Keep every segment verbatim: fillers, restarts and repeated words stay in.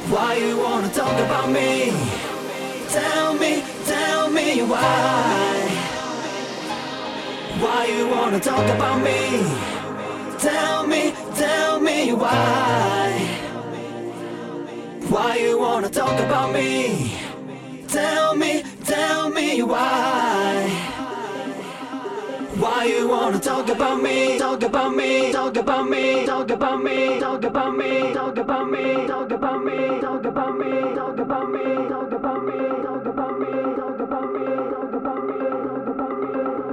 Why you wanna talk about me? Tell me, tell me why. Why you wanna talk about me? Tell me, tell me why. Why you wanna talk about me? Tell me, tell me why. Why you wanna talk about me? Talk about me, talk about me, talk about me, talk about me, talk about me, talk about me, talk about me, talk about me, talk about me, talk about me, talk about me, talk about me, talk about me.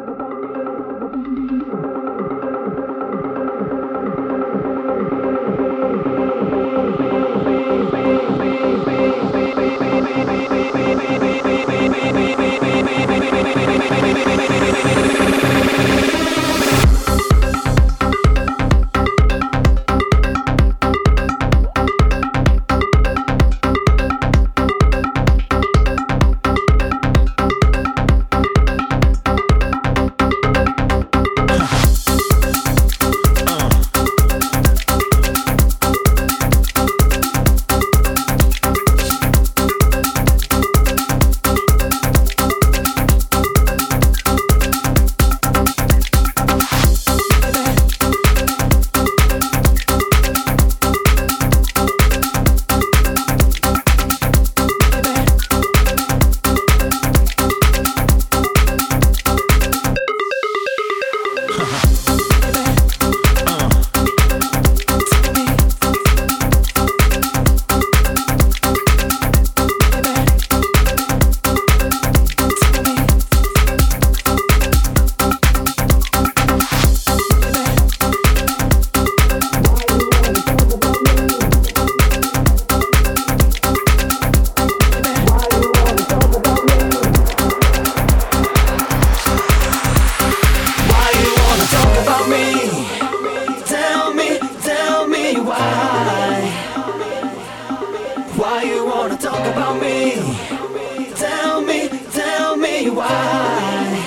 Why you wanna talk about me? Tell me, tell me why.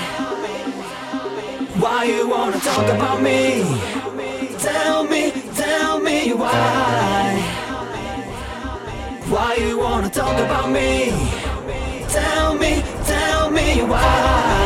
Why you wanna talk about me? Tell me, tell me why. Why you wanna talk about me? Tell me, tell me why.